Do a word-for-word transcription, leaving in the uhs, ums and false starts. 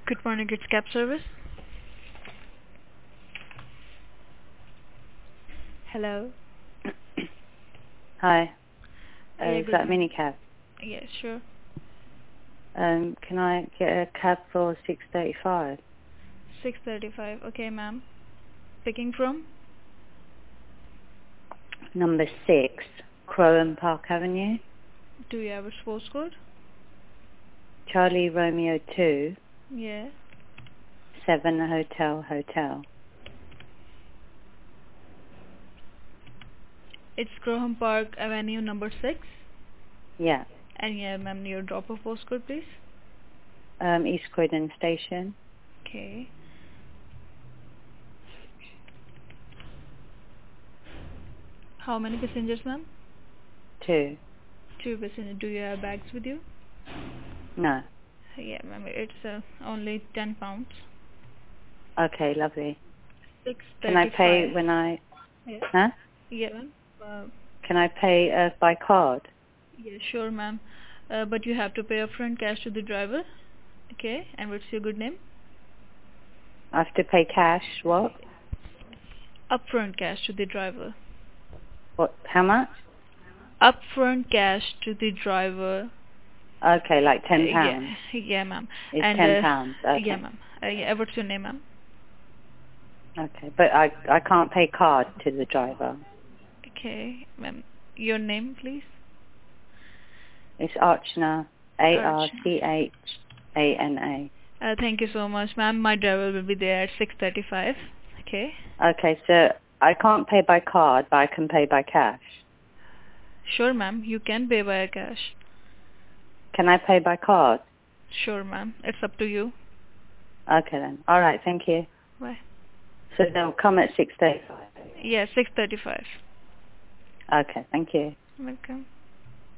Good morning, it's cab service. Hello. Hi. Uh, Yeah, is good that morning. minicab? Yeah, sure. Um, can I get a cab for six thirty-five? six thirty-five. Okay, ma'am. Picking from? Number six, Crowham Park Avenue. Do you have a postcode? Charlie Romeo two, Yeah. seven Hotel Hotel. It's Crowham Park Avenue number six. Yeah. And yeah, ma'am, your drop of postcode, please. Um, East Croydon Station. Okay. How many passengers, ma'am? Two. Two passengers. Do you have bags with you? No. Yeah, ma'am. It's uh, only ten pounds. Okay, lovely. Six Can I pay thirty-five. when I... Yeah. Huh? Yeah, ma'am. Uh, Can I pay uh, by card? yeah, sure, ma'am. Uh, but you have to pay upfront cash to the driver. Okay. And what's your good name? I have to pay cash. What? Upfront cash to the driver. What? How much? Upfront cash to the driver. Okay, like Uh, ten yeah, pounds. yeah, ma'am. It's And ten uh, pounds. yeah, Okay. ma'am. Uh, yeah, what's your name, ma'am? Okay, but I I can't pay card to the driver. Okay, ma'am. Your name, please. It's Archana, A R Archana. C H A N A. Uh, thank you so much, ma'am. My driver will be there at six thirty-five. Okay. Okay, so I can't pay by card, but I can pay by cash. Sure, ma'am. You can pay by cash. Can I pay by card? Sure, ma'am. It's up to you. Okay then. All right, thank you. Bye. So they'll come at six thirty-five. Yeah, six thirty-five. Okay, thank you. Welcome.